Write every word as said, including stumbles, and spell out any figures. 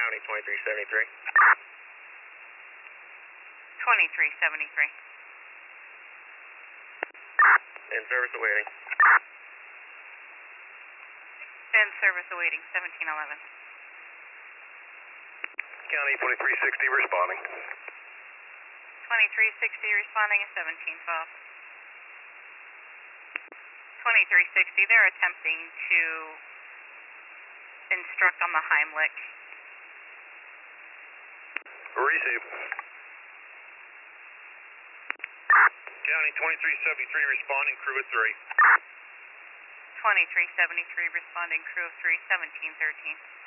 County twenty-three seventy-three. twenty-three seventy-three. In service awaiting. In service awaiting, seventeen eleven. County twenty-three sixty responding. twenty-three sixty responding at seventeen twelve. twenty-three sixty, they're attempting to instruct on the Heimlich. Receive. County twenty-three seventy-three responding, crew of three. twenty-three seventy-three responding, crew of three, seventeen thirteen.